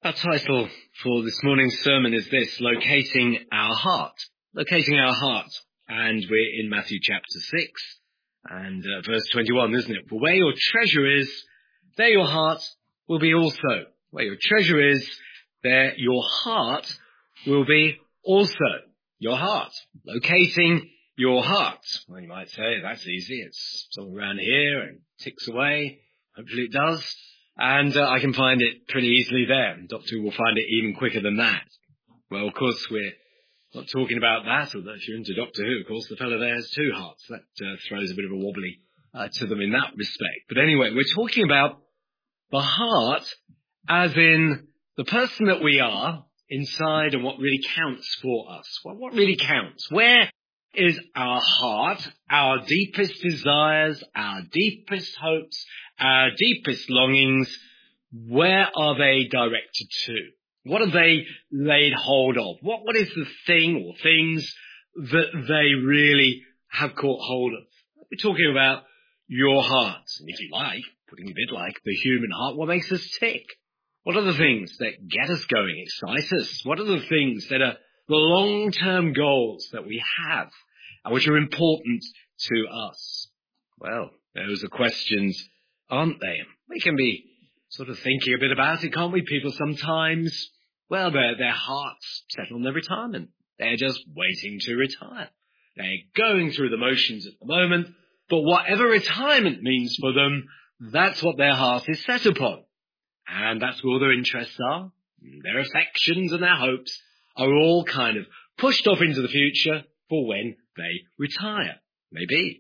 Our title for this morning's sermon is this: Locating Our Heart. Locating our heart. And we're in Matthew chapter 6 and verse 21, isn't it? For where your treasure is, there your heart will be also. Where your treasure is, there your heart will be also. Your heart. Locating your heart. Well, you might say, that's easy. It's somewhere around here and ticks away. Hopefully it does. And I can find it pretty easily there. Doctor Who will find it even quicker than that. Well, of course, we're not talking about that, although if you're into Doctor Who, of course, the fellow there has two hearts. That throws a bit of a wobbly to them in that respect. But anyway, we're talking about the heart as in the person that we are inside and what really counts for us. Well, what really counts? Where is our heart, our deepest desires, our deepest hopes, our deepest longings? Where are they directed to? What are they laid hold of? What is the thing or things that they really have caught hold of? We're talking about your heart. And if you like, putting a bit like the human heart, what makes us tick? What are the things that get us going, excite us? What are the things that are the long-term goals that we have and which are important to us? Well, those are questions, aren't they? We can be sort of thinking a bit about it, can't we? People sometimes, well, their hearts set on their retirement. They're just waiting to retire. They're going through the motions at the moment, but whatever retirement means for them, that's what their heart is set upon. And that's where all their interests are. Their affections and their hopes are all kind of pushed off into the future for when they retire, maybe.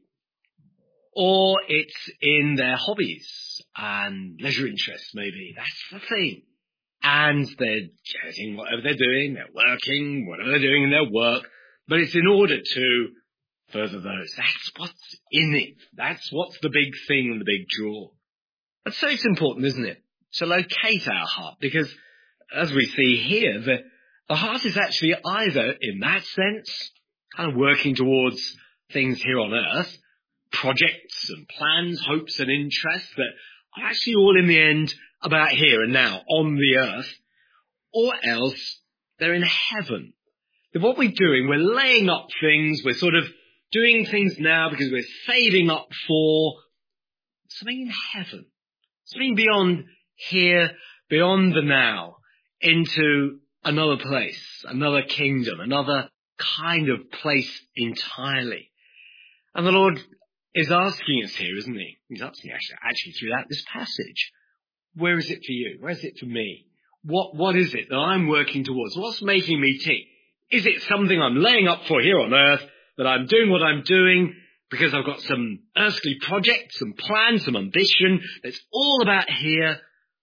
Or it's in their hobbies and leisure interests, maybe. That's the thing. And they're getting whatever they're doing, they're working, whatever they're doing in their work, but it's in order to further those. That's what's in it. That's what's the big thing and the big draw. And so it's important, isn't it, to locate our heart, because as we see here, the heart is actually either, in that sense, kind of working towards things here on earth, projects and plans, hopes and interests that are actually all in the end about here and now on the earth, or else they're in heaven. That what we're doing, we're laying up things, we're sort of doing things now because we're saving up for something in heaven, something beyond here, beyond the now, into another place, another kingdom, another kind of place entirely. And the Lord is asking us here, isn't he? He's asking actually throughout this passage. Where is it for you? Where is it for me? What is it that I'm working towards? What's making me tick? Is it something I'm laying up for here on earth, that I'm doing what I'm doing because I've got some earthly projects, some plans, some ambition that's all about here?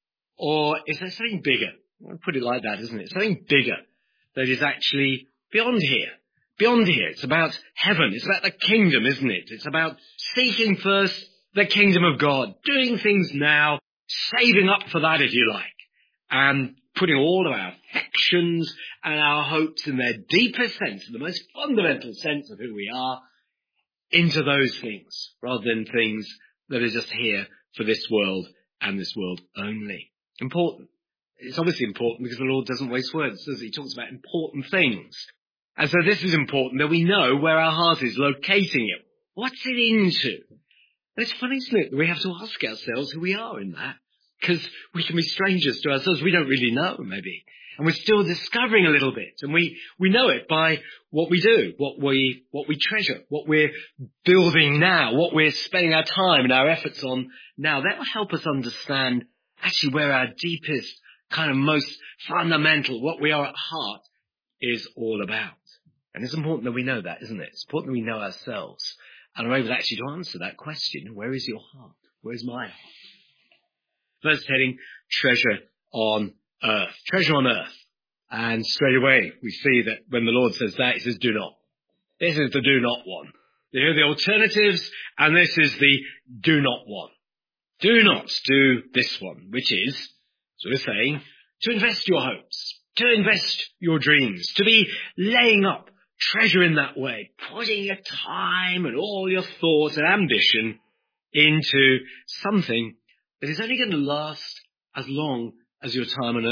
Or is there something bigger? I'll put it like that, isn't it? Something bigger that is actually beyond here. Beyond here. It's about heaven. It's about the kingdom, isn't it? It's about seeking first the kingdom of God, doing things now, saving up for that, if you like, and putting all of our affections and our hopes in their deepest sense, in the most fundamental sense of who we are, into those things, rather than things that are just here for this world and this world only. Important. It's obviously important because the Lord doesn't waste words, does he? He talks about important things. And so this is important, that we know where our heart is, locating it. What's it into? And it's funny, isn't it, that we have to ask ourselves who we are in that. Because we can be strangers to ourselves. We don't really know, maybe. And we're still discovering a little bit. And we know it by what we do, what we treasure, what we're building now, what we're spending our time and our efforts on now. That will help us understand actually where our deepest, kind of most fundamental, what we are at heart, is all about. And it's important that we know that, isn't it? It's important that we know ourselves and are able actually to answer that question. Where is your heart? Where is my heart? First heading, treasure on earth. Treasure on earth. And straight away, we see that when the Lord says that, he says, do not. This is the do not one. Here are the alternatives, and this is the do not one. Do not do this one, which is, so we're saying, to invest your hopes, to invest your dreams, to be laying up treasure in that way, putting your time and all your thoughts and ambition into something that is only going to last as long as your time on earth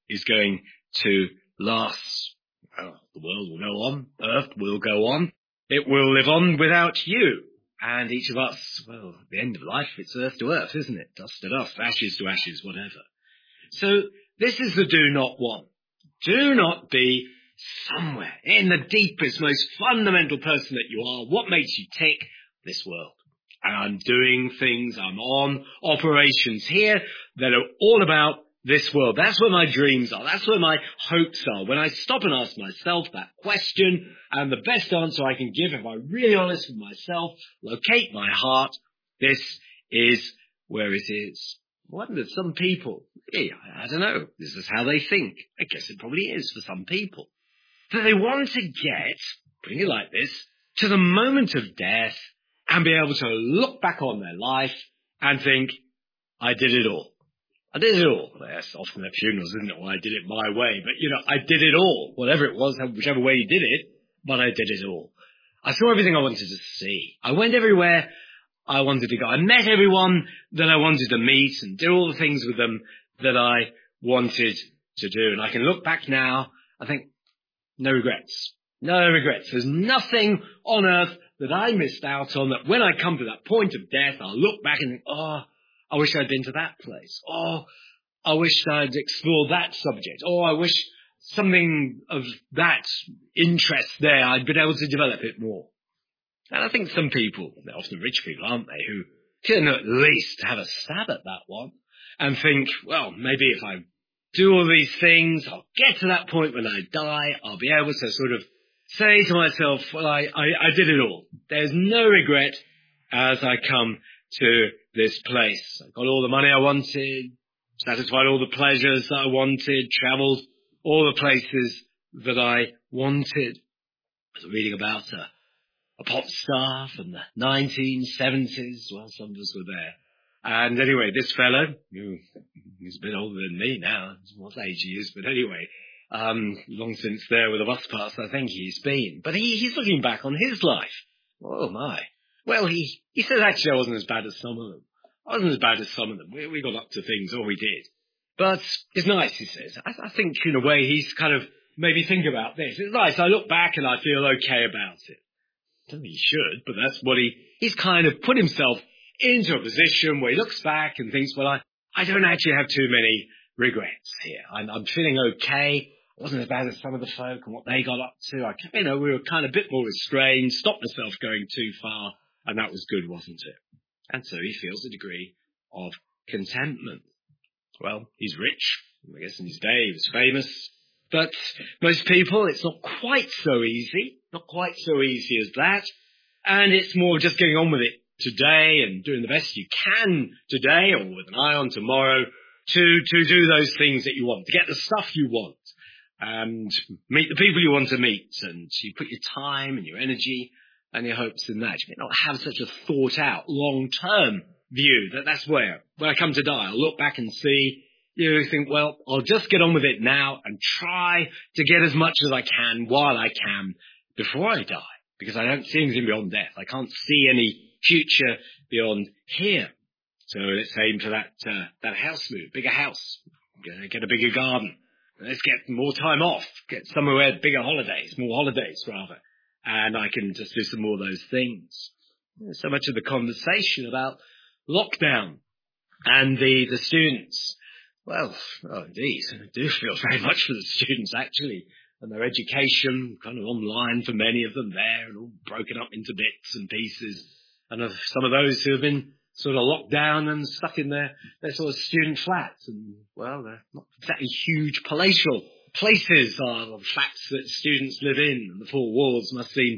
is going to last. Well, the world will go on. Earth will go on. It will live on without you. And each of us, well, at the end of life, it's earth to earth, isn't it? Dust to dust, ashes to ashes, whatever. So this is the do not want. Do not be somewhere in the deepest, most fundamental person that you are. What makes you tick? This world. And I'm doing things, I'm on operations here that are all about this world. That's where my dreams are. That's where my hopes are. When I stop and ask myself that question, and the best answer I can give, if I'm really honest with myself, locate my heart, this is where it is. I wonder, some people, I don't know, this is how they think. I guess it probably is for some people. That they want to get, putting it like this, to the moment of death and be able to look back on their life and think, I did it all. I did it all. That's often at funerals, isn't it? Well, I did it my way. But, I did it all. Whatever it was, whichever way you did it, but I did it all. I saw everything I wanted to see. I went everywhere I wanted to go. I met everyone that I wanted to meet and did all the things with them that I wanted to do. And I can look back now, I think, no regrets. No regrets. There's nothing on earth that I missed out on that when I come to that point of death, I'll look back and think, I wish I'd been to that place. I wish I'd explored that subject. I wish something of that interest there, I'd been able to develop it more. And I think some people, they're often rich people, aren't they, who can at least have a stab at that one and think, well, maybe if I do all these things, I'll get to that point when I die, I'll be able to sort of say to myself, well, I did it all. There's no regret as I come to this place. I got all the money I wanted, satisfied all the pleasures that I wanted, travelled all the places that I wanted. I was reading about a pop star from the 1970s. Well, some of us were there. And anyway, this fellow, he's a bit older than me now, what age he is, but anyway, long since there with a bus pass, I think he's been. But he's looking back on his life. Oh my. Well, he says actually I wasn't as bad as some of them. I wasn't as bad as some of them. We got up to things, or we did. But it's nice, he says. I think in a way he's kind of made me think about this. It's nice. I look back and I feel okay about it. I don't think he should, but that's what he's kind of put himself into a position where he looks back and thinks, well, I don't actually have too many regrets here. I'm feeling okay. I wasn't as bad as some of the folk and what they got up to. We were kind of a bit more restrained, stopped myself going too far, and that was good, wasn't it? And so he feels a degree of contentment. Well, he's rich. I guess in his day he was famous. But most people, it's not quite so easy. Not quite so easy as that. And it's more just getting on with it today and doing the best you can today or with an eye on tomorrow to do those things that you want, to get the stuff you want and meet the people you want to meet. And you put your time and your energy and your hopes in that. You may not have such a thought out long-term view that's where, when I come to die, I'll look back and see, you think, well, I'll just get on with it now and try to get as much as I can while I can before I die, because I don't see anything beyond death. I can't see any future beyond here. So let's aim for that house move, bigger house, get a bigger garden. Let's get more time off, get somewhere, bigger holidays, more holidays rather. And I can just do some more of those things. So much of the conversation about lockdown and the students. Well, indeed, I do feel very much for the students actually, and their education kind of online for many of them there and all broken up into bits and pieces. And of some of those who have been sort of locked down and stuck in their sort of student flats. And, well, they're not exactly huge palatial places are the flats that students live in, and the four walls must seem,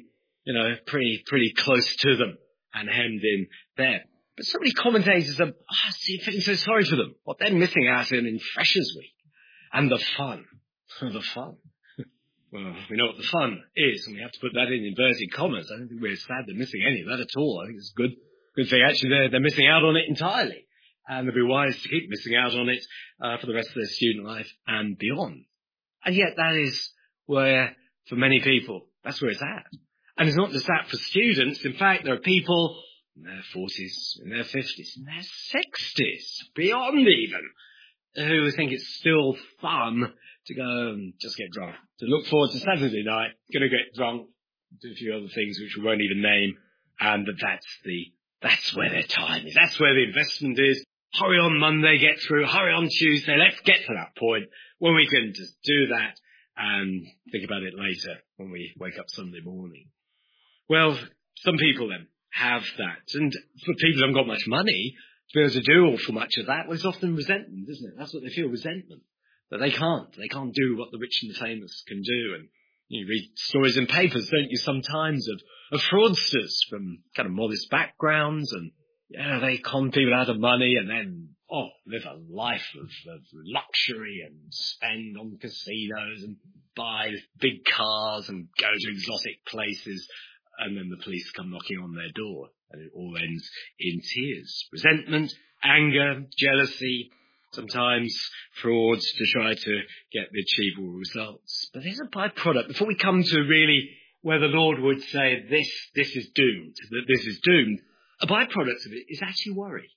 pretty close to them and hemmed in there. But so many commentators are feeling so sorry for them. What they're missing out in Freshers Week. And the fun. The fun. Well, we know what the fun is, and we have to put that in inverted commas. I don't think we're sad they're missing any of that at all. I think it's a good thing. Actually, they're missing out on it entirely. And they'll be wise to keep missing out on it for the rest of their student life and beyond. And yet that is where, for many people, that's where it's at. And it's not just that for students. In fact, there are people in their 40s, in their 50s, in their 60s, beyond even, who think it's still fun to go and just get drunk, to look forward to Saturday night, going to get drunk, do a few other things which we won't even name, and that's where their time is. That's where the investment is. Hurry on Monday, get through. Hurry on Tuesday. Let's get to that point when we can just do that and think about it later when we wake up Sunday morning. Well, some people then have that. And for people who haven't got much money to be able to do awful much of that, well, it's often resentment, isn't it? That's what they feel, resentment. That they can't do what the rich and the famous can do. And you read stories in papers, don't you, sometimes of fraudsters from kind of modest backgrounds, and they con people out of money and then live a life of luxury and spend on casinos and buy big cars and go to exotic places, and then the police come knocking on their door and it all ends in tears. Resentment, anger, jealousy, sometimes frauds to try to get the achievable results. But there's a byproduct before we come to really where the Lord would say this is doomed, that this is doomed. A byproduct of it is actually worry.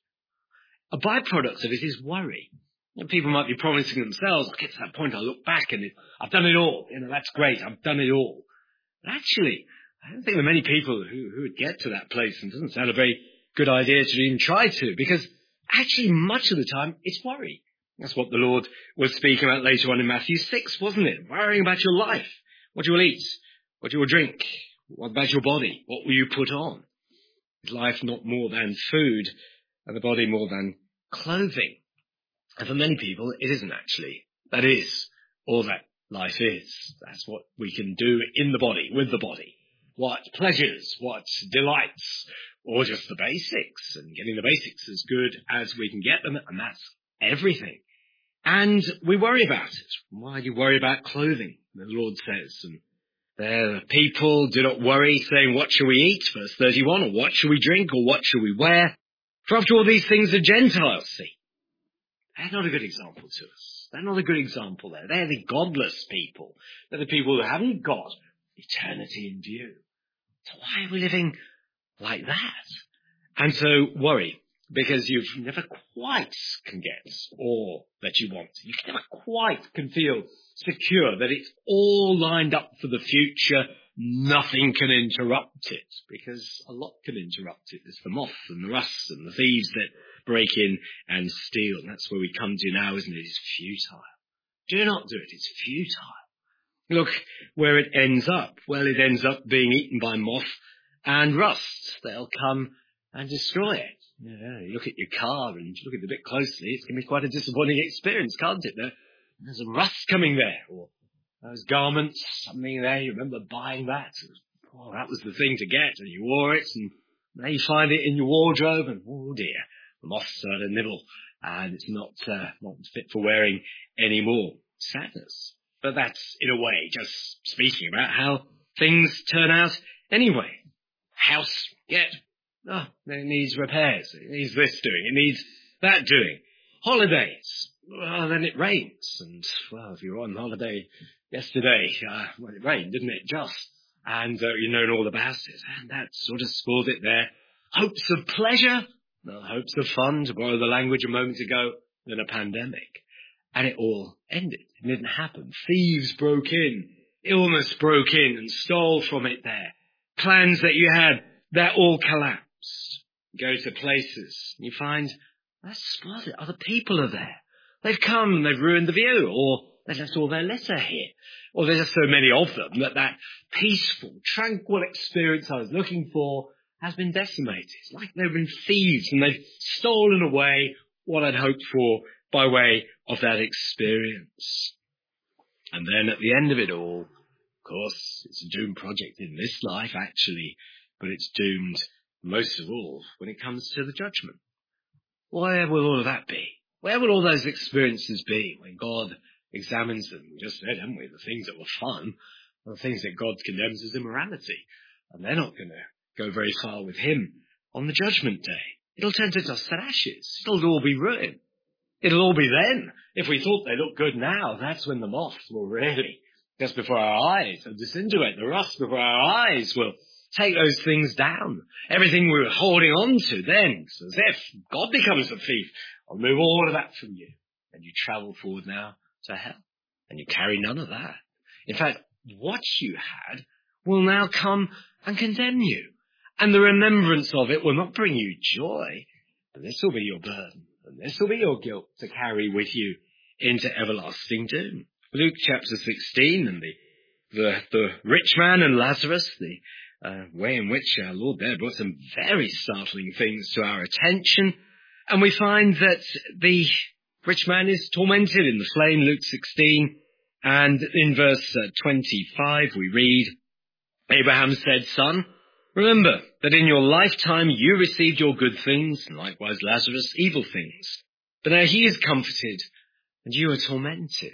A byproduct of it is worry. People might be promising themselves, I'll get to that point, I'll look back and I've done it all. That's great, I've done it all. But actually, I don't think there are many people who would get to that place, and it doesn't sound a very good idea to even try to, because actually much of the time it's worry. That's what the Lord was speaking about later on in Matthew 6, wasn't it? Worrying about your life, what you will eat, what you will drink, what about your body, what will you put on? Is life not more than food, and the body more than clothing? And for many people, it isn't actually. That is all that life is. That's what we can do in the body, with the body. What pleasures, what delights, or just the basics, and getting the basics as good as we can get them, and that's everything. And we worry about it. Why do you worry about clothing? The Lord says, and there people do not worry, saying, what shall we eat? Verse 31, or what shall we drink, or what shall we wear? For after all these things the Gentiles see. They're not a good example to us. They're not a good example there. They're the godless people. They're the people who haven't got eternity in view. So why are we living like that? And so worry, because you've never quite can get all that you want. You never quite can feel secure that it's all lined up for the future. Nothing can interrupt it, because a lot can interrupt it. There's the moth and the rust and the thieves that break in and steal. And that's where we come to now, isn't it? It's futile. Do not do it. It's futile. Look where it ends up. Well, it ends up being eaten by moth and rust. They'll come and destroy it. You look at your car and you look at it a bit closely, it's going to be quite a disappointing experience, can't it? There's a rust coming there, or those garments, something there, you remember buying that. That was the thing to get, and you wore it, and now you find it in your wardrobe, and oh dear, the moths start to nibble, and it's not fit for wearing anymore. Sadness. But that's, in a way, just speaking about how things turn out anyway. House, it needs repairs. It needs this doing. It needs that doing. Holidays. Well, then it rains. And, if you were on holiday yesterday, it rained, didn't it? Just. And you know all about it. And that sort of spoiled it there. Hopes of pleasure. Hopes of fun, to borrow the language a moment ago. Then a pandemic. And it all ended. It didn't happen. Thieves broke in. Illness broke in and stole from it there. Plans that you had, that all collapsed. You go to places, and you find, that's spotted. Other people are there. They've come and they've ruined the view, or they left all their litter here. Or there's just so many of them that peaceful, tranquil experience I was looking for has been decimated. It's like they've been thieves and they've stolen away what I'd hoped for by way of that experience. And then at the end of it all, of course, it's a doomed project in this life, actually, but it's doomed most of all when it comes to the judgment. Where will all of that be? Where will all those experiences be when God examines them? We just said, haven't we, the things that were fun are the things that God condemns as immorality. And they're not going to go very far with him on the judgment day. It'll turn to dust and ashes. It'll all be ruined. It'll all be then. If we thought they looked good now, that's when the moths will really, just before our eyes, will disintegrate. The rust before our eyes will take those things down. Everything we were holding on to then, so as if God becomes a thief, I'll move all of that from you. and you travel forward now to hell. And you carry none of that. In fact, what you had will now come and condemn you. And the remembrance of it will not bring you joy, but this will be your burden, and this will be your guilt to carry with you into everlasting doom. Luke chapter 16 and the rich man and Lazarus, the way in which our Lord there brought some very startling things to our attention. And we find that the rich man is tormented in the flame, Luke 16. And in verse 25 we read, Abraham said, Son, remember that in your lifetime you received your good things, and likewise Lazarus evil things. But now he is comforted, and you are tormented.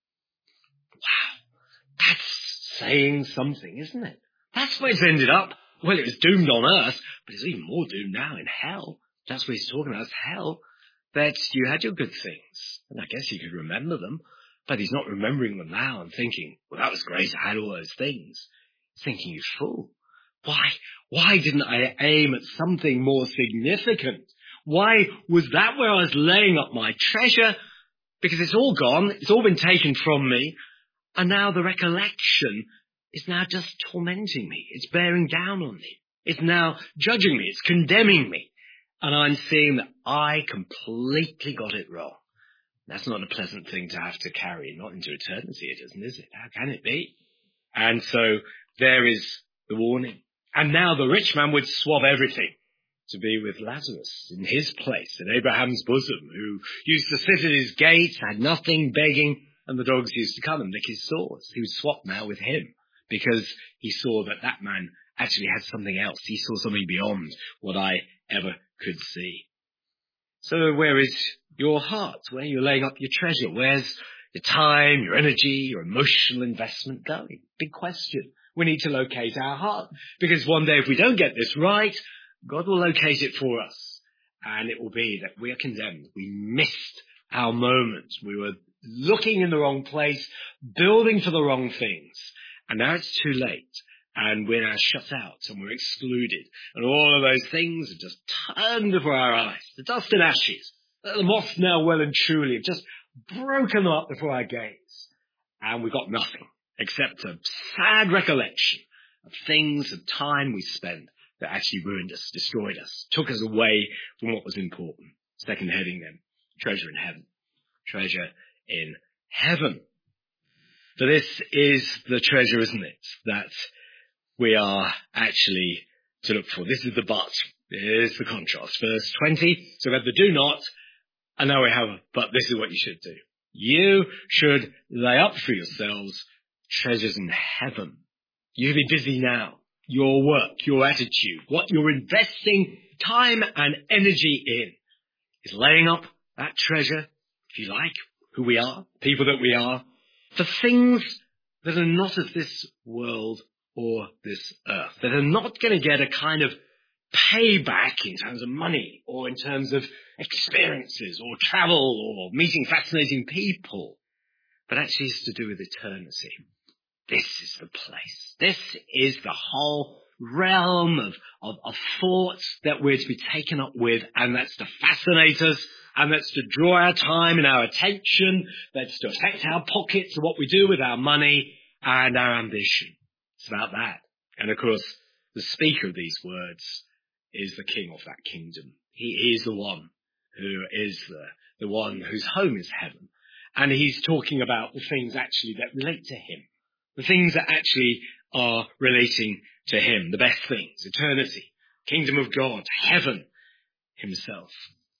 Wow, that's saying something, isn't it? That's where it's ended up. Well, it was doomed on earth, but it's even more doomed now in hell. That's what he's talking about, is hell. That you had your good things, and I guess you could remember them, but he's not remembering them now and thinking, well, that was great, I had all those things. He's thinking, you fool. Why didn't I aim at something more significant? Why was that where I was laying up my treasure? Because it's all gone, it's all been taken from me, and now the recollection is now just tormenting me. It's bearing down on me. It's now judging me. It's condemning me. And I'm seeing that I completely got it wrong. That's not a pleasant thing to have to carry, not into eternity it isn't, is it? How can it be? And so there is the warning. And now the rich man would swab everything to be with Lazarus in his place, in Abraham's bosom, who used to sit at his gate, had nothing, begging, and the dogs used to come and lick his sores. He was swapped now with him because he saw that that man actually had something else. He saw something beyond what I ever could see. So where is your heart? Where are you laying up your treasure? Where's your time, your energy, your emotional investment going? Big question. We need to locate our heart, because one day if we don't get this right, God will locate it for us. And it will be that we are condemned. We missed our moment. We were looking in the wrong place, building for the wrong things. And now it's too late. And we're now shut out and we're excluded. And all of those things have just turned before our eyes. The dust and ashes. The moth now well and truly have just broken them up before our gaze. And we've got nothing except a sad recollection of things, of time we spent that actually ruined us, destroyed us, took us away from what was important. Second heading then, treasure in heaven. Treasure in heaven. For this is the treasure, isn't it, that we are actually to look for. This is the but. Here's the contrast. Verse 20, so we have the do not, and now we have, but this is what you should do. You should lay up for yourselves treasures in heaven. You be busy now. Your work, your attitude, what you're investing time and energy in is laying up that treasure, if you like, who we are, people that we are, for things that are not of this world or this earth, that are not going to get a kind of payback in terms of money or in terms of experiences or travel or meeting fascinating people, but actually is to do with eternity. This is the place. This is the whole realm of thought that we're to be taken up with, and that's to fascinate us, and that's to draw our time and our attention, that's to affect our pockets and what we do with our money and our ambition. It's about that. And of course, the speaker of these words is the king of that kingdom. He is the one who is the one whose home is heaven. And he's talking about the things actually that relate to him. The things that actually are relating to him. The best things. Eternity. Kingdom of God. Heaven himself.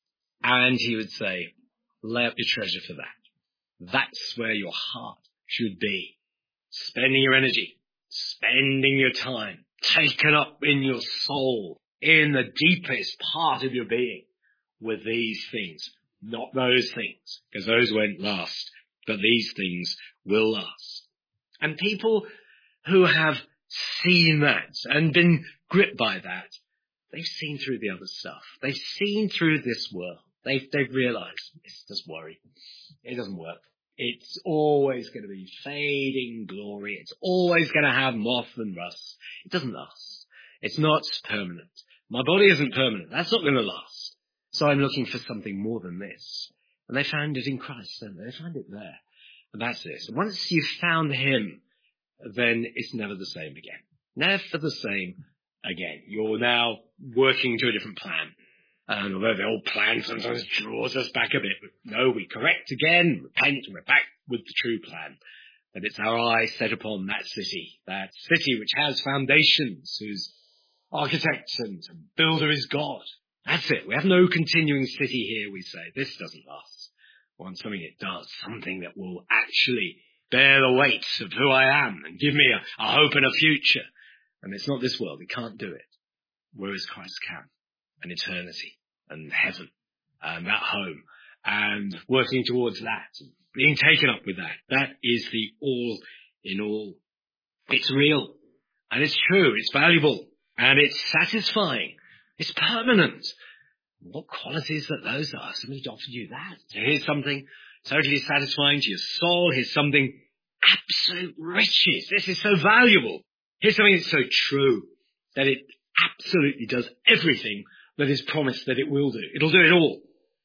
And he would say, lay up your treasure for that. That's where your heart should be. Spending your energy. Spending your time. Taken up in your soul. In the deepest part of your being. With these things. Not those things. Because those won't last. But these things will last. And people who have seen that and been gripped by that, they've seen through the other stuff. They've seen through this world. They've realized it's just worry. It doesn't work. It's always going to be fading glory. It's always going to have moth and rust. It doesn't last. It's not permanent. My body isn't permanent. That's not going to last. So I'm looking for something more than this. And they found it in Christ, don't they? They found it there. And that's this. And once you've found him, then it's never the same again. Never the same again. You're now working to a different plan. And although the old plan sometimes draws us back a bit, but no, we correct again, repent, and we're back with the true plan. And it's our eyes set upon that city which has foundations, whose architect and builder is God. That's it. We have no continuing city here, we say. This doesn't last. We want something it does, something that will actually bear the weight of who I am and give me a hope and a future. And it's not this world. It can't do it. Whereas Christ can. And eternity and heaven and that home and working towards that and being taken up with that. That is the all in all. It's real and it's true. It's valuable and it's satisfying. It's permanent. What qualities that those are? Somebody offered you that. So here's something totally satisfying to your soul. Here's something absolute riches. This is so valuable. Here's something that's so true that it absolutely does everything that is promised that it will do. It'll do it all.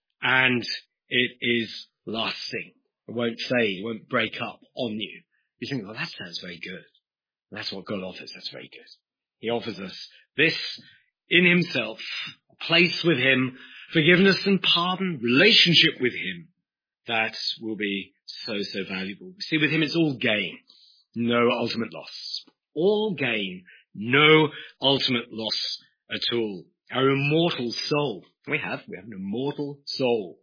And it is lasting. It won't fade. It won't break up on you. You think, well, that sounds very good. And that's what God offers. That's very good. He offers us this in himself, a place with him, forgiveness and pardon, relationship with him. That will be so, so valuable. See, with him it's all gain, no ultimate loss. All gain, no ultimate loss at all. Our immortal soul. We have an immortal soul.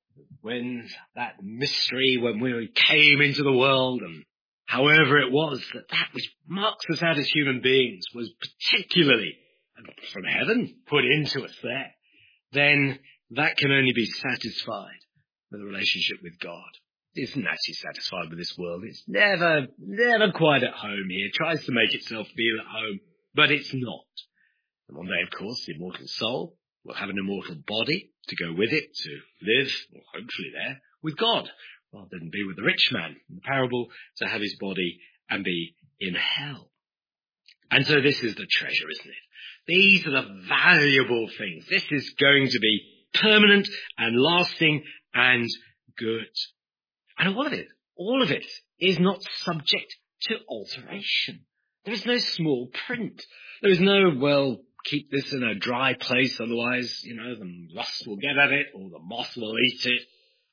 When that mystery, when we came into the world and however it was, that which marks us out as human beings was particularly from heaven put into us there, then that can only be satisfied with a relationship with God. It isn't actually satisfied with this world. It's never quite at home here. It tries to make itself feel at home, but it's not. And one day, of course, the immortal soul will have an immortal body to go with it, to live, or hopefully there, with God, rather than be with the rich man in the parable, to have his body and be in hell. And so this is the treasure, isn't it? These are the valuable things. This is going to be permanent and lasting and good. And all of it is not subject to alteration. There is no small print. There is no, well, keep this in a dry place, otherwise, the rust will get at it or the moth will eat it.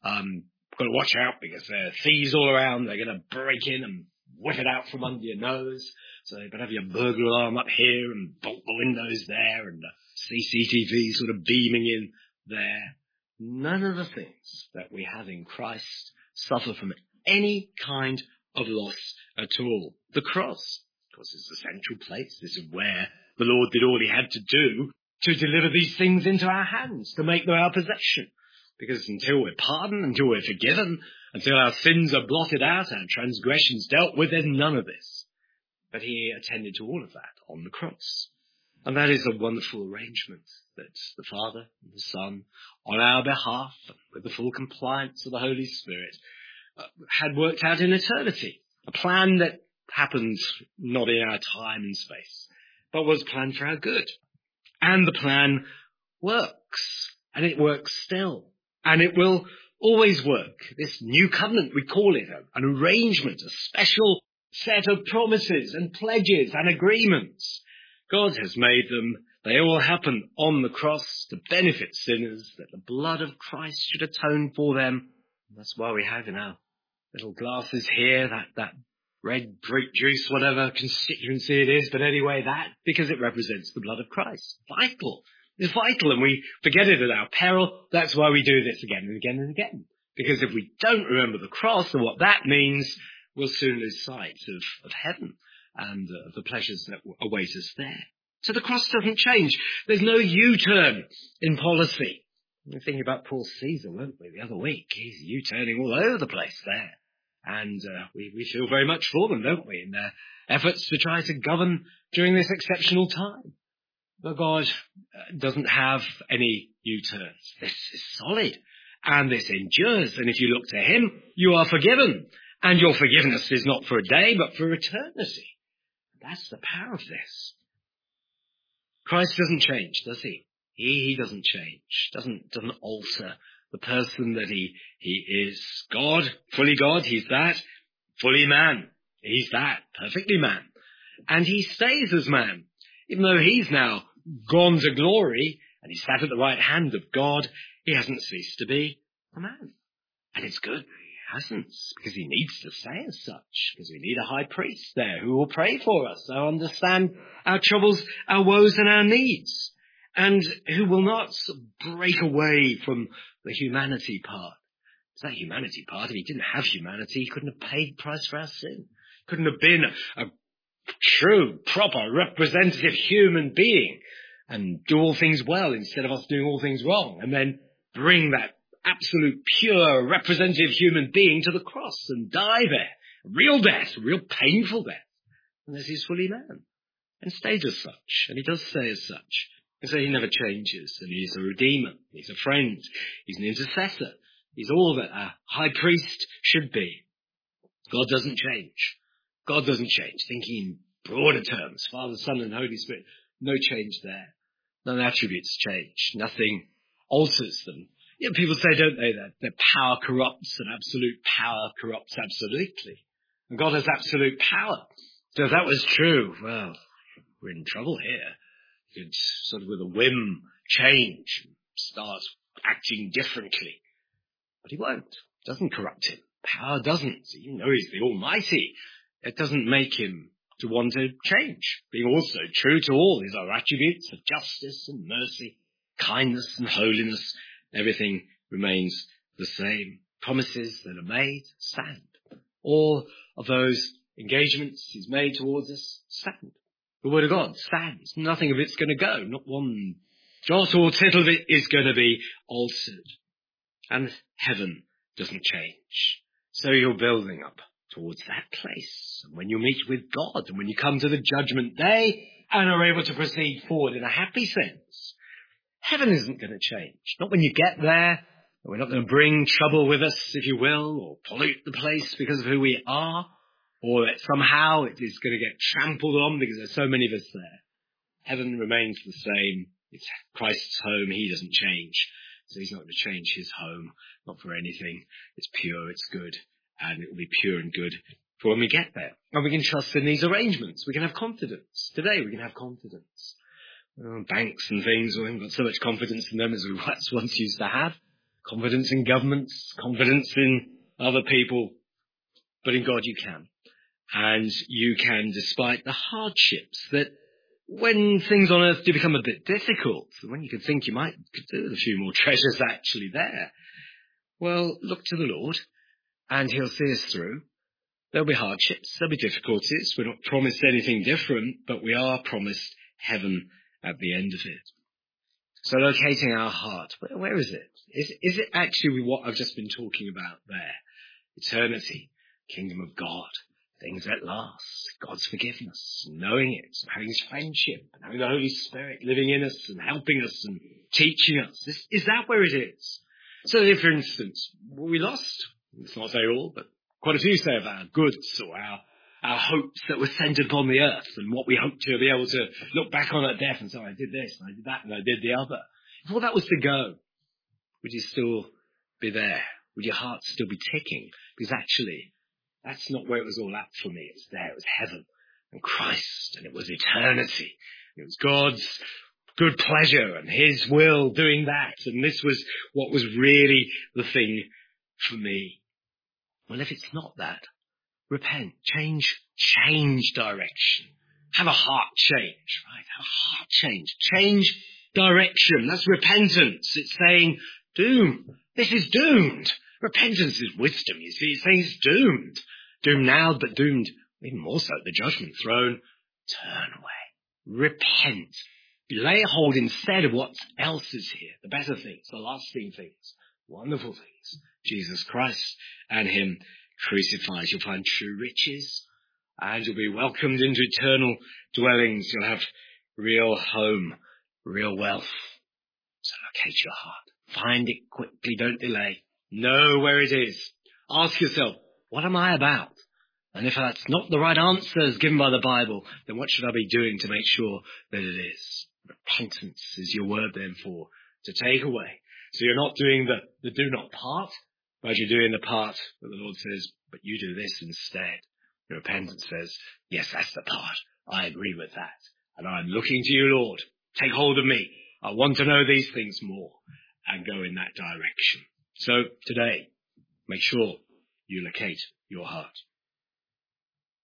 Got to watch out because there are thieves all around. They're going to break in and whip it out from under your nose. So you better have your burglar alarm up here and bolt the windows there and the CCTV sort of beaming in there. None of the things that we have in Christ suffer from any kind of loss at all. The cross, of course, is the central place. This is where the Lord did all he had to do to deliver these things into our hands, to make them our possession. Because until we're pardoned, until we're forgiven, until our sins are blotted out, our transgressions dealt with, there's none of this. But he attended to all of that on the cross. And that is a wonderful arrangement that the Father and the Son, on our behalf, with the full compliance of the Holy Spirit, had worked out in eternity. A plan that happened not in our time and space, but was planned for our good. And the plan works. And it works still. And it will always work. This new covenant, we call it an arrangement, a special set of promises and pledges and agreements. God has made them. They all happen on the cross to benefit sinners, that the blood of Christ should atone for them. And that's why we have in our little glasses here that red grape juice, whatever constituency it is. But anyway, that, because it represents the blood of Christ. Vital. It's vital, and we forget it at our peril. That's why we do this again and again and again. Because if we don't remember the cross and what that means, we'll soon lose sight of heaven and the pleasures that await us there. So the cross doesn't change. There's no U-turn in policy. We were thinking about Paul Caesar, weren't we, the other week? He's U-turning all over the place there. And we feel very much for them, don't we, in their efforts to try to govern during this exceptional time. But God doesn't have any U-turns. This is solid, and this endures. And if you look to him, you are forgiven. And your forgiveness is not for a day, but for eternity. That's the power of this. Christ doesn't change, does he? He doesn't change, doesn't alter the person that he is. God, he's that. Fully man, he's that. Perfectly man. And he stays as man. Even though he's now gone to glory and he's sat at the right hand of God, he hasn't ceased to be a man. And it's good he hasn't, because he needs to stay as such, because we need a high priest there who will pray for us, who understand our troubles, our woes and our needs, and who will not break away from the humanity part. It's that humanity part. If he didn't have humanity, he couldn't have paid the price for our sin. Couldn't have been a true, proper, representative human being and do all things well instead of us doing all things wrong, and then bring that absolute, pure, representative human being to the cross and die there. Real death, real painful death. Unless he's fully man and stayed as such. And he does stay as such. And so he never changes. And he's a redeemer. He's a friend. He's an intercessor. He's all that a high priest should be. God doesn't change. God doesn't change. Thinking in broader terms, Father, Son and Holy Spirit, no change there. None attributes change. Nothing alters them. You know, people say, don't they, that power corrupts and absolute power corrupts absolutely. And God has absolute power. So if that was true, well, we're in trouble here. You could sort of with a whim change and start acting differently. But he won't. It doesn't corrupt him. Power doesn't. Even though he's the Almighty, it doesn't make him to want to change. Being also true to all his other attributes of justice and mercy, kindness and holiness, everything remains the same. Promises that are made stand. All of those engagements he's made towards us stand. The word of God stands. Nothing of it's going to go. Not one jot or tittle of it is going to be altered. And heaven doesn't change. So you're building up towards that place. And when you meet with God and when you come to the judgment day and are able to proceed forward in a happy sense, heaven isn't going to change. Not when you get there. We're not going to bring trouble with us, if you will, or pollute the place because of who we are, or that somehow it is going to get trampled on because there's so many of us there. Heaven remains the same. It's Christ's home. He doesn't change. So he's not going to change his home, not for anything. It's pure, it's good, and it will be pure and good for when we get there. And we can trust in these arrangements. We can have confidence. Today we can have confidence. Banks and things, we haven't got so much confidence in them as we once used to have. Confidence in governments, confidence in other people. But in God you can. And you can, despite the hardships, that when things on earth do become a bit difficult, when you could think you could do with a few more treasures actually there, well, look to the Lord and he'll see us through. There'll be hardships, there'll be difficulties. We're not promised anything different, but we are promised heaven at the end of it. So locating our heart, where is it? Is it actually what I've just been talking about there? Eternity, kingdom of God, things that last, God's forgiveness, knowing it, having his friendship, and having the Holy Spirit living in us and helping us and teaching us. Is that where it is? So if, for instance, we lost, let's not say all, but quite a few say of our goods or our hopes that were centered upon the earth and what we hope to be able to look back on at death and say, I did this and I did that and I did the other. If all that was to go, would you still be there? Would your heart still be ticking? Because actually, that's not where it was all at for me. It's there. It was heaven and Christ, and it was eternity. It was God's good pleasure and his will doing that. And this was what was really the thing for me. Well, if it's not that, repent, change direction. Have a heart change, right? Have a heart change. Change direction. That's repentance. It's saying, doom. This is doomed. Repentance is wisdom, you see. It's saying it's doomed. Doomed now, but doomed even more so at the judgment throne. Turn away. Repent. Lay hold instead of what else is here. The better things, the lasting things, wonderful things. Jesus Christ and him crucified. You'll find true riches and you'll be welcomed into eternal dwellings. You'll have real home, real wealth. So locate your heart. Find it quickly. Don't delay. Know where it is. Ask yourself, what am I about? And if that's not the right answers given by the Bible, then what should I be doing to make sure that it is? Repentance is your word then for to take away So you're not doing the do not part, but you're doing the part that the Lord says, but you do this instead. Your repentance says, yes, that's the part. I agree with that. And I'm looking to you, Lord. Take hold of me. I want to know these things more and go in that direction. So today, make sure you locate your heart.